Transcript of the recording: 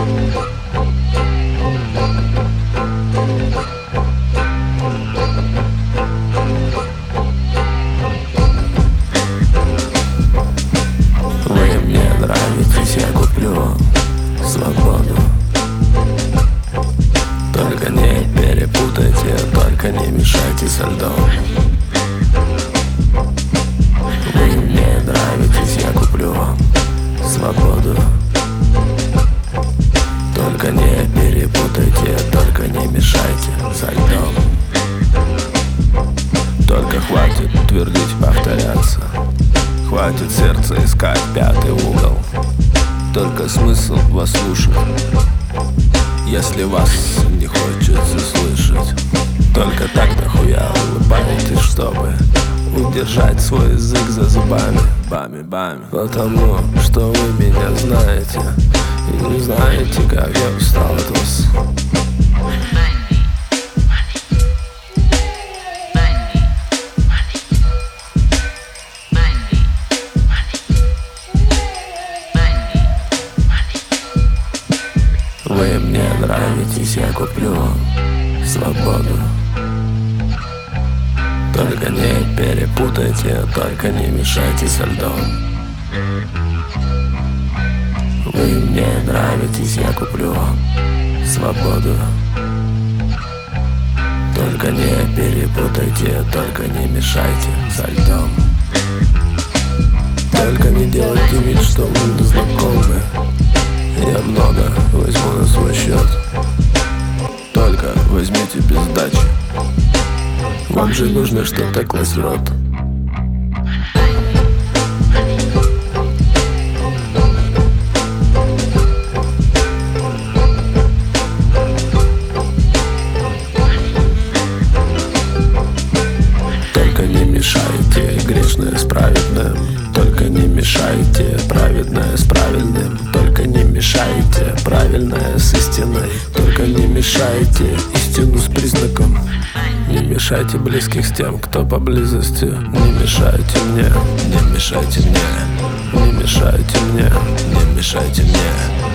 Вы мне нравитесь, я куплю вам свободу. Только не перепутайте, только не мешайте со льдом. Вы мне нравитесь, я куплю вам свободу. Только не перепутайте, только не мешайте со льдом. Только хватит твердить, повторяться, хватит сердце искать пятый угол. Только смысл вас слушать, если вас не хочется слышать. Только так нахуя улыбаетесь, чтобы удержать свой язык за зубами. Бами-бами. Потому что вы меня знаете и не знаете, как я устал от вас. Вы мне нравитесь, я куплю вам свободу. Только не перепутайте, только не мешайте со льдом. Вы мне нравитесь, я куплю вам свободу. Только не перепутайте, только не мешайте со льдом. Только не делайте вид, что мы знакомы. Я много возьму на свой счет. Только возьмите без сдачи. Вам же нужно что-то класть в рот. Только не мешайте грешное с праведным. Только не мешайте праведное с правильным. Только не мешайте правильное с истиной. Только не мешайте истину с признаком. Не мешайте близких с тем, кто поблизости. Не мешайте мне, не мешайте мне, не мешайте мне, не мешайте мне.